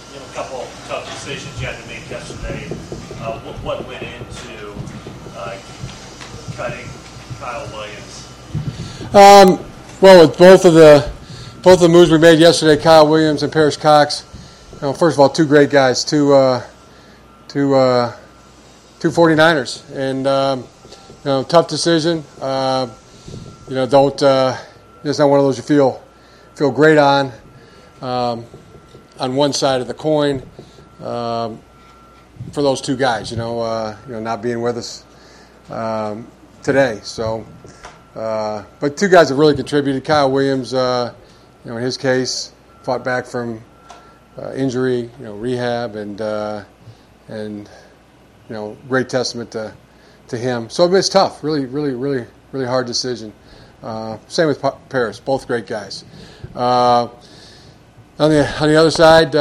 a couple tough decisions you had to make yesterday. What went into cutting Kyle Williams? Well, with both of the moves we made yesterday, Kyle Williams and Parrish Cox. First of all, two great guys, two 49ers, and tough decision. It's not one of those you feel great on one side of the coin for those two guys. Not being with us today. So, but two guys have really contributed. Kyle Williams, in his case, fought back from injury, rehab, and great testament to him. So it's tough, really, really, really, really hard decision. Same with Parrish, both great guys. On the other side,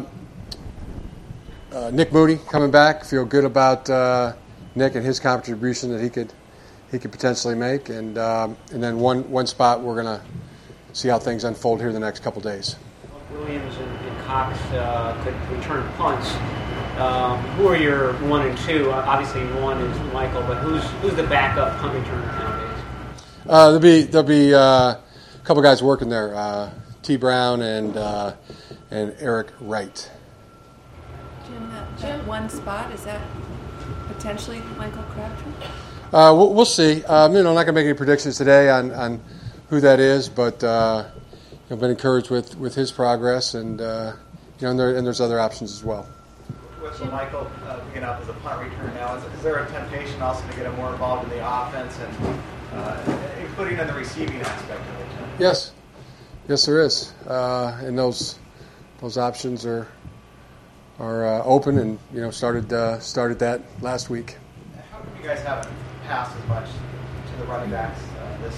Nick Moody coming back. Feel good about Nick and his contribution that he could potentially make, and then one spot we're gonna see how things unfold here the next couple days. Williams and Cox could return punts. Who are your 1 and 2? Obviously, one is Michael, but who's the backup punt returner nowadays? There'll be a couple guys working there. T. Brown and Eric Wright. Jim, that one spot, is that potentially Michael Crabtree? We'll see. I'm not going to make any predictions today on who that is, but I've been encouraged with his progress, and there's other options as well. With Michael picking up as a punt returner now, is there a temptation also to get him more involved in the offense and including in the receiving aspect of it? Yes, there is, and those options are open, and started that last week. How come you guys haven't passed as much to the running backs this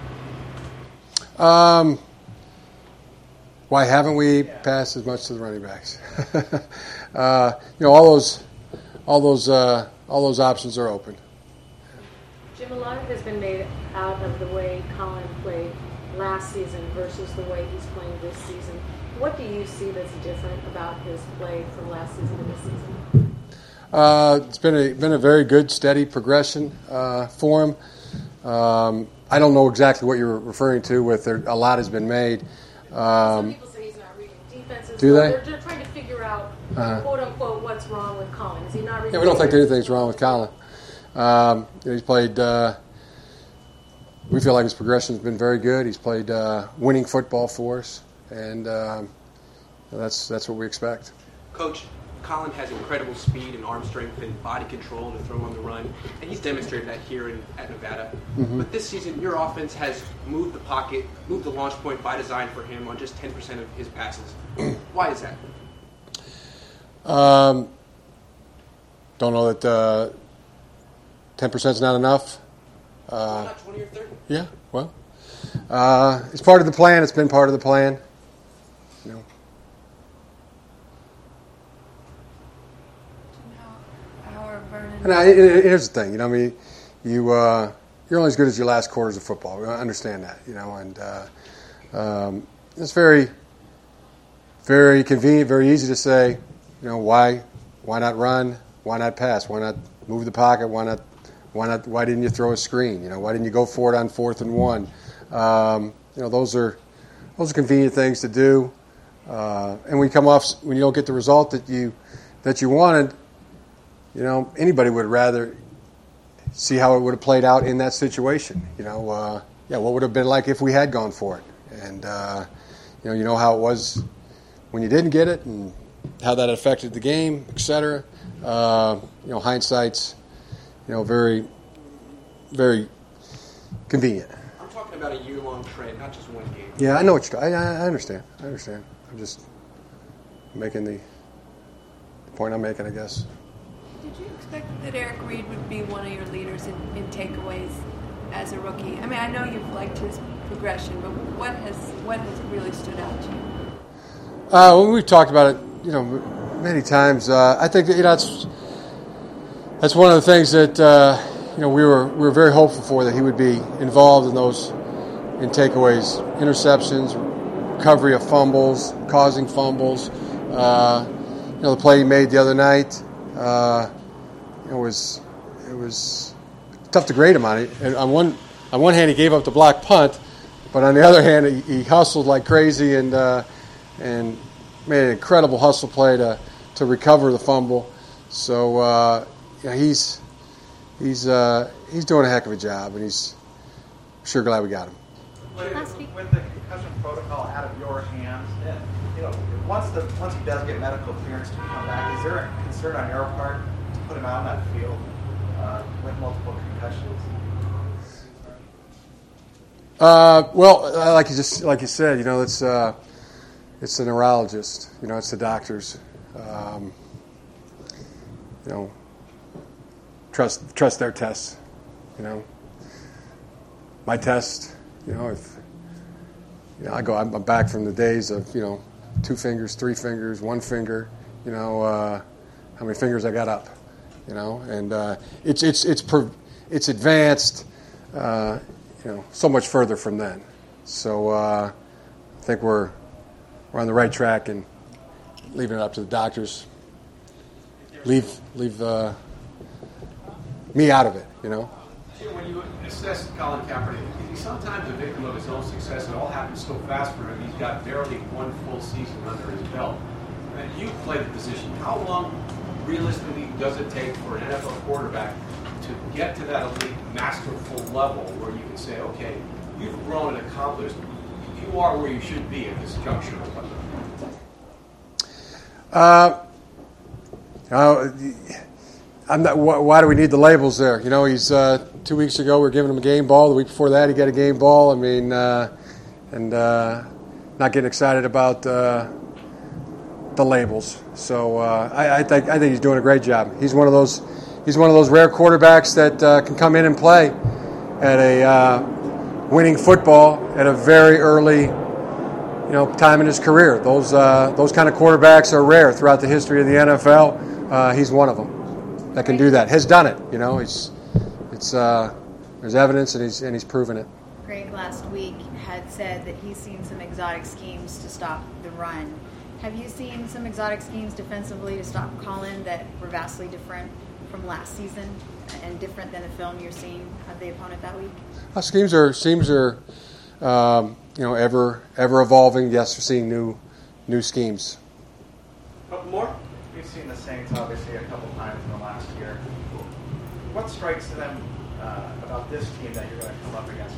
season? Why haven't we passed as much to the running backs? All those options are open. Jim, a lot has been made out of the way Colin played last season versus the way he's playing this season. What do you see that's different about his play from last season to this season? It's been a very good, steady progression for him. I don't know exactly what you're referring to with a lot has been made. Some people say he's not reading defenses. Do they? They're trying to figure out, quote unquote, what's wrong with Colin. Is he not reading? Yeah, we don't think anything's wrong with Colin. He's played. We feel like his progression has been very good. He's played winning football for us, and that's what we expect. Coach, Colin has incredible speed and arm strength and body control to throw on the run, and he's demonstrated that here at Nevada. Mm-hmm. But this season, your offense has moved the pocket, moved the launch point by design for him on just 10% of his passes. Why is that? Don't know that 10% is not enough. Why not 20 or 30? Yeah, well, it's part of the plan. It's been part of the plan. Here's the thing, you're only as good as your last quarters of football. We understand that, and it's very, very convenient, very easy to say, why not run, why not pass, why not move the pocket, why didn't you throw a screen, why didn't you go for it on 4th and 1? Those are convenient things to do, and when you don't get the result that you wanted. Anybody would rather see how it would have played out in that situation. What would it have been like if we had gone for it? And, how it was when you didn't get it and how that affected the game, et cetera. Hindsight's, very, very convenient. I'm talking about a year-long trend, not just one game. Yeah, I know what I understand. I'm just making the point I'm making, I guess. Did you expect that Eric Reed would be one of your leaders in takeaways as a rookie? I mean, I know you've liked his progression, but what has really stood out to you? When we've talked about it, many times, I think that's one of the things that we were very hopeful for, that he would be involved in takeaways, interceptions, recovery of fumbles, causing fumbles. the play he made the other night, it was tough to grade him on it. And on one hand, he gave up the block punt, but on the other hand, he hustled like crazy and made an incredible hustle play to recover the fumble. So he's doing a heck of a job, and he's sure glad we got him. With the concussion protocol out of your hands, once he does get medical clearance to come back, is there a concern on your part to put him out on that field with multiple concussions? Well, like you said, it's the neurologist. It's the doctors. Trust their tests. My test. I'm back from the days of 2 fingers, 3 fingers, 1 finger. How many fingers I got up. And it's advanced. So much further from then. So I think we're on the right track and leaving it up to the doctors. Leave me out of it, Jim, when you assess Colin Kaepernick, he's sometimes a victim of his own success. It all happens so fast for him. He's got barely 1 full season under his belt. And you play the position. How long, realistically, does it take for an NFL quarterback to get to that elite, masterful level where you can say, okay, you've grown and accomplished. You are where you should be at this juncture? Why do we need the labels there? He's 2 weeks ago we were giving him a game ball. The week before that he got a game ball. And not getting excited about the labels. So I think he's doing a great job. He's one of those rare quarterbacks that can come in and play at a winning football at a very early time in his career. Those kind of quarterbacks are rare throughout the history of the NFL. He's one of them that can do that. Has done it. There's evidence and he's proven it. Greg last week had said that he's seen some exotic schemes to stop the run. Have you seen some exotic schemes defensively to stop Colin that were vastly different from last season and different than the film you're seeing of the opponent that week? Schemes are ever evolving. Yes, we're seeing new schemes. A couple more. We've seen the Saints obviously a couple times in the last year. What strikes them about this team that you're going to come up against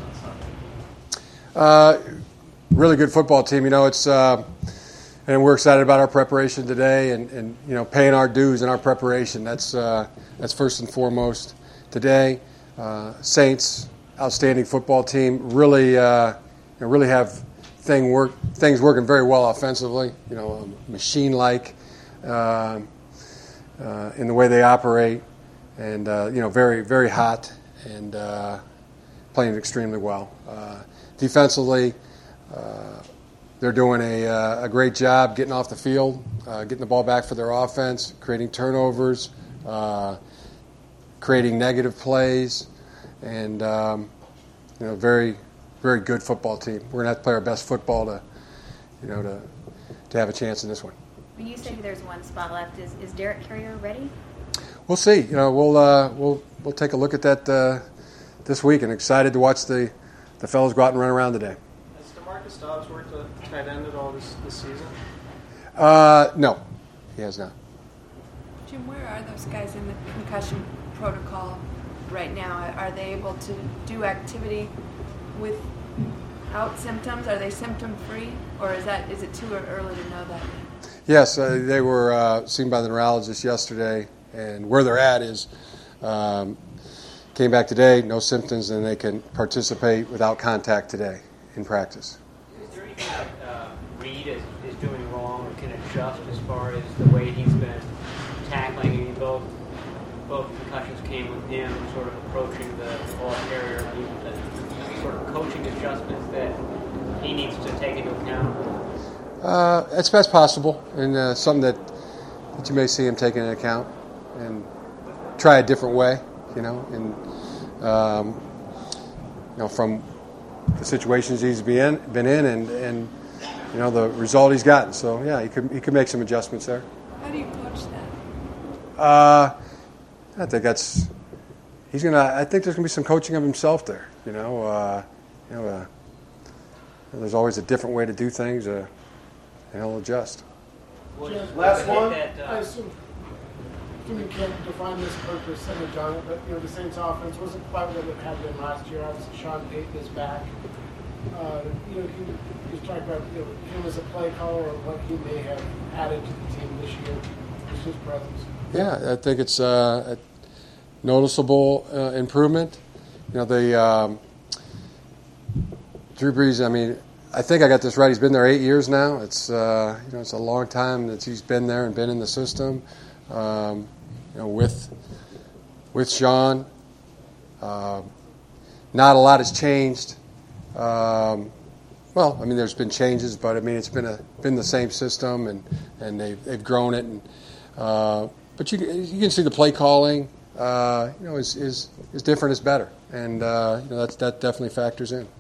on Sunday? Really good football team. And we're excited about our preparation today, and paying our dues in our preparation. That's first and foremost today. Saints, outstanding football team. Really have things working very well offensively. Machine-like in the way they operate, and very very hot and playing extremely well. Defensively. They're doing a great job getting off the field, getting the ball back for their offense, creating turnovers, creating negative plays, and very, very good football team. We're gonna have to play our best football to have a chance in this one. When you say there's one spot left, is Derek Carrier ready? We'll see. We'll take a look at that this week, and excited to watch the fellas go out and run around today. Marcus Dobbs worked a tight end at all this season? No, he has not. Jim, where are those guys in the concussion protocol right now? Are they able to do activity without symptoms? Are they symptom-free, or is it too early to know that? Yes, they were seen by the neurologist yesterday, and where they're at is came back today, no symptoms, and they can participate without contact today in practice. Is there anything that Reed is doing wrong or can adjust as far as the way he's been tackling? I mean, both concussions came with him sort of approaching the ball carrier. Sort of coaching adjustments that he needs to take into account? It's best possible, and something that you may see him taking into account and try a different way, from the situations he's been in and the result he's gotten. So yeah, he could make some adjustments there. How do you coach that? I think I think there's gonna be some coaching of himself there. There's always a different way to do things, and he'll adjust. Last one. I assume you can't define this per percentage on it, but the Saints offense wasn't quite what it had been last year. Obviously, Sean Payton is back. Can you talk about him as a play caller or what he may have added to the team this year, just his presence? Yeah, I think it's a noticeable improvement. The Drew Brees. I mean, I think I got this right. He's been there 8 years now. It's it's a long time that he's been there and been in the system. With Sean, not a lot has changed. There's been changes, but it's been the same system, and they've grown it. But you can see the play calling, is different, is better, and that definitely factors in.